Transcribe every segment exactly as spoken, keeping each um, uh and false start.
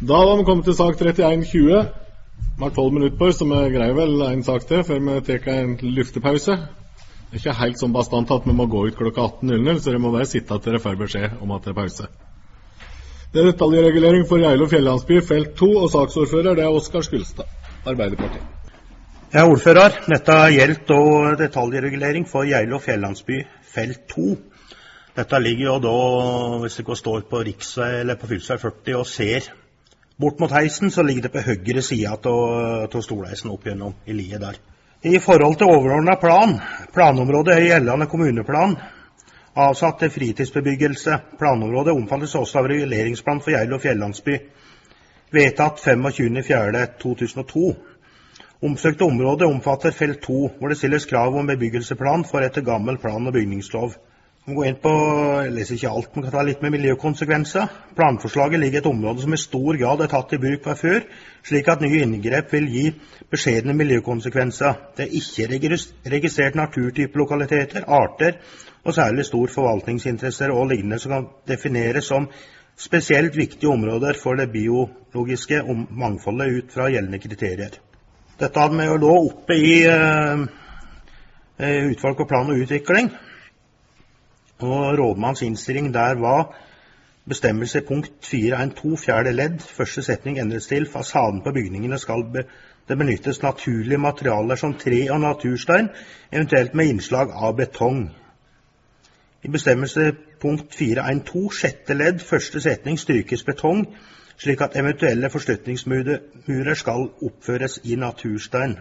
Da var vi kommet til sak trettien tjue. Vi har tolv minutter på oss, så vi greier vel en sak til før vi tar en luftepause. Det er ikke helt sånn bastant at vi må gå ut klokka atten null null, så dere må bare sitte til dere får beskjed om at det er pause. Det er detaljregulering for Geilo fjellandsby, felt to, og saksordfører det er Oskar Skulstad, Arbeiderpartiet. Jeg er ordfører. Dette gjelder da detaljregulering for Geilo fjellandsby, felt to. Dette ligger jo da, hvis det står på riksvei eller på fylkesvei førti og ser bort mot heisen, så ligger det på høyre siden av Storleisen opp gjennom i lie der. I forhold til overordnet plan, planområdet er gjeldende kommuneplan, avsatt til fritidsbebyggelse. Planområdet omfattes også av reguleringsplan for Geilo fjellandsby, vedtatt tjuefem april to tusen og to. Omsøkte området omfatter felt to, hvor det stilles krav om bebyggelsesplan for etter gammel plan- og bygningslov. Vi går inn på, jeg leser ikke alt, men kan ta litt med miljøkonsekvenser. Planforslaget ligger i et område som i stor grad er tatt i bruk fra før, slik at nye inngrep vil gi beskjedne miljøkonsekvenser. Det er ikke registrert naturtype lokaliteter, arter og særlig stor forvaltningsinteresser og lignende som kan defineres som spesielt viktige områder for det biologiske mangfoldet ut fra gjeldende kriterier. Dette hadde vi jo da oppe i uh, utvalg på plan og utvikling. Og rådmanns innstilling der var bestemmelse punkt fire punkt to fjerde ledd, første setning endres til, fasaden på bygningene skal be, det benyttes naturlige materialer som tre og naturstein, eventuelt med innslag av betong. I bestemmelse punkt fire punkt to sjette ledd, første setning strykes betong, slik at eventuelle forstøtningsmurer skal oppføres i naturstein.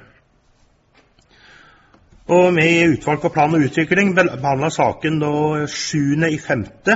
Og vi i utvalg på plan og utvikling behandlet saken da sjuende i femte.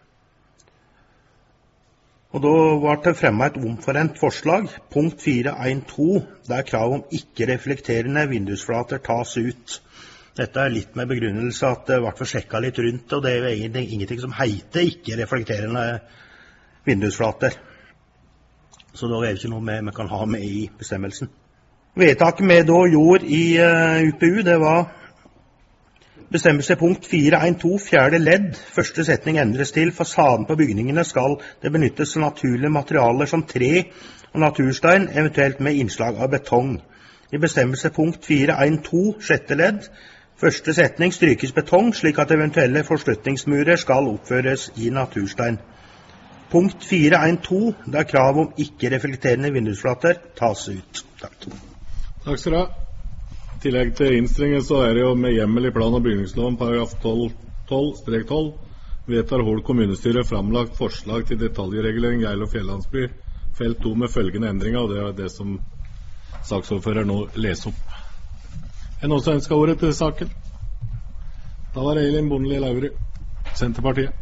Og da var det fremmet et omforent forslag, punkt fire punkt to, der krav om ikke-reflekterende vindusflater tas ut. Dette er litt med begrunnelse at det ble forsjekket litt rundt, og det er egentlig ingenting som heter ikke-reflekterende vindusflater. Så da er det ikke noe vi kan ha med i bestemmelsen. Vedtaket vi da gjorde i uh, U P U, det var bestemmelse punkt fire punkt to fjerde ledd, første setning endres til, fasaden på bygningene skal det benyttes naturlige materialer som tre og naturstein, eventuelt med innslag av betong. I bestemmelse punkt fire punkt to sjette ledd, første setning strykes betong, slik at eventuelle forstøtningsmurer skal oppføres i naturstein. Punkt fire punkt to, der krav om ikke-reflekterende vindusflater tas ut. Takk. Takk skal du ha. I tillegg til innstillingen så er det jo med hjemmel i plan- og bygningsloven paragraf tolv tolv vedtar Hol kommunestyre framlagt forslag til detaljregulering Geilo fjellandsby felt to med følgende endringer, og det er det som saksordfører nå leser opp. Er det noen som ønsker ordet til saken? Da var det Elin Bondeli Lauri, Senterpartiet.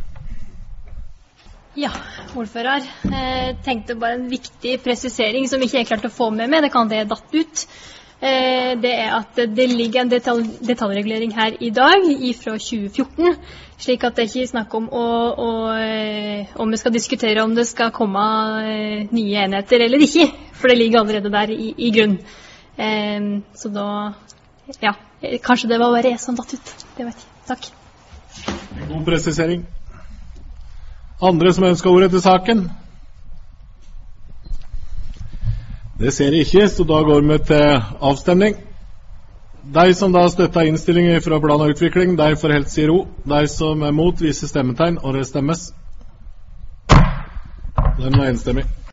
Ja, ordfører. Jeg tenkte bare en viktig presisering som ikke jeg klarte å få med meg, det kan det datt ut. Det er at det ligger en detalj, detaljregulering her i dag fra tjue fjorten, slik at det ikke er snakk om å, å, om vi skal diskutere om det skal komme nye enheter eller ikke, for det ligger allerede der i, i grunn. Så da, ja, kanskje det var bare jeg som datt ut, det vet jeg. Takk. God presisering. Andre som ønsker ordet til saken? Det ser jeg ikke, så da går vi til avstemning. De som da støtter innstillingen fra plan og utvikling, de får helt si ro. De som er mot, viser stemmetegn, og det stemmes. Den var enstemmig.